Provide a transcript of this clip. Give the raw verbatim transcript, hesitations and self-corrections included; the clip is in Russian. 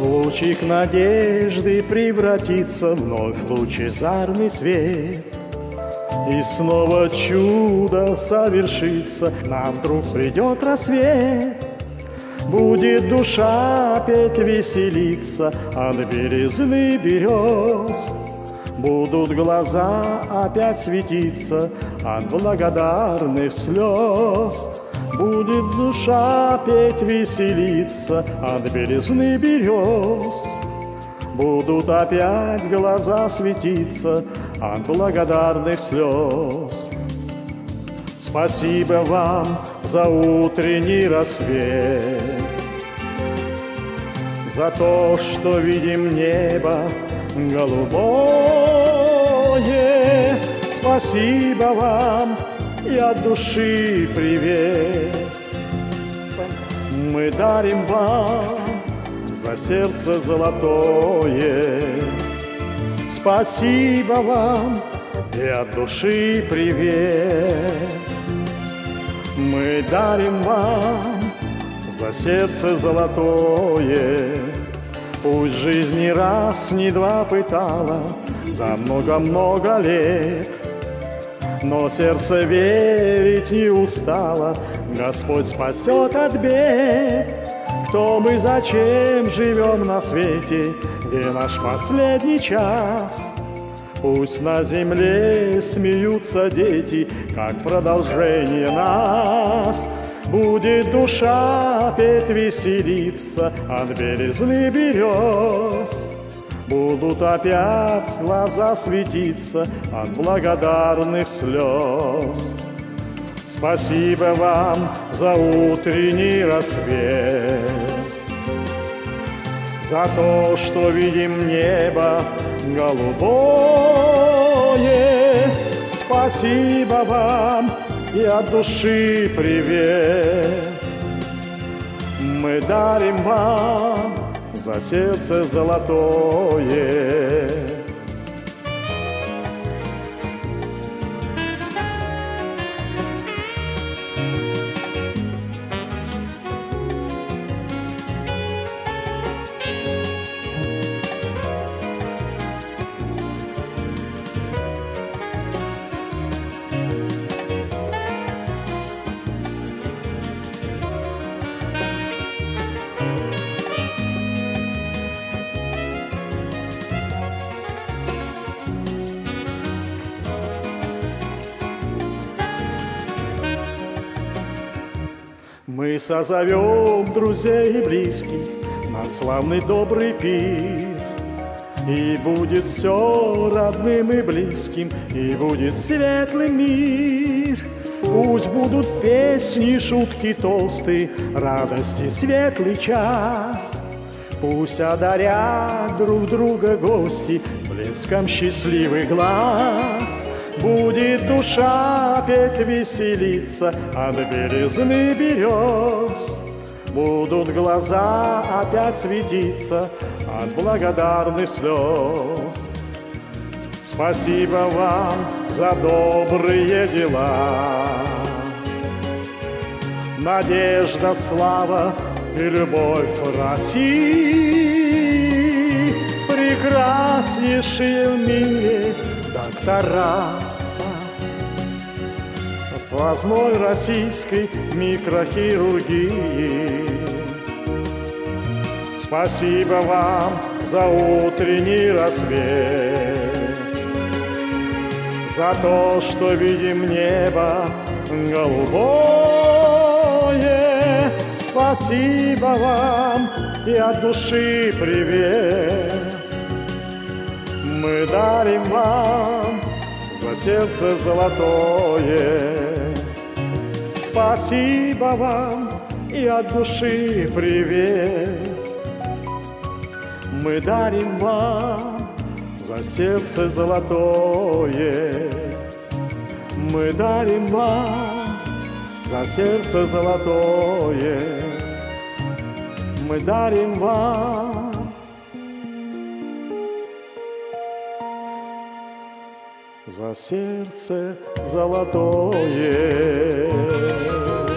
Лучик надежды превратится вновь в лучезарный свет. И снова чудо совершится, нам вдруг придет рассвет. Будет душа опять веселиться от белизны берез. Будут глаза опять светиться от благодарных слез. Будет душа опять веселиться от белизны берез. Будут опять глаза светиться от благодарных слез. Спасибо вам за утренний рассвет, за то, что видим небо голубое. Спасибо вам и от души привет. Мы дарим вам за сердце золотое. Спасибо вам и от души привет. Мы дарим вам за сердце золотое. Пусть жизнь ни раз, ни два пытала за много-много лет, но сердце верить не устало, Господь спасет от бед. Кто мы, зачем живем на свете, где наш последний час? Пусть на земле смеются дети, как продолжение нас. Будет душа опять веселиться от белизны берез. Будут опять глаза светиться от благодарных слез. Спасибо вам за утренний рассвет, за то, что видим небо голубое. Спасибо вам и от души привет. Мы дарим вам за сердце золотое. Мы созовем друзей и близких на славный добрый пир, и будет все родным и близким, и будет светлый мир. Пусть будут песни, шутки, тосты, радости, светлый час. Пусть одарят друг друга гости блеском счастливый глаз. Будет душа опять веселиться от белизны берез. Будут глаза опять светиться от благодарных слез. Спасибо вам за добрые дела. Надежда, слава и любовь России. Прекраснейшие в мире доктора глазной российской микрохирургии. Спасибо вам за утренний рассвет, за то, что видим небо голубое. Спасибо вам и от души привет. Мы дарим вам за сердце золотое. Спасибо вам и от души привет. Мы дарим вам за сердце золотое. Мы дарим вам за сердце золотое. Мы дарим вам за сердце золотое.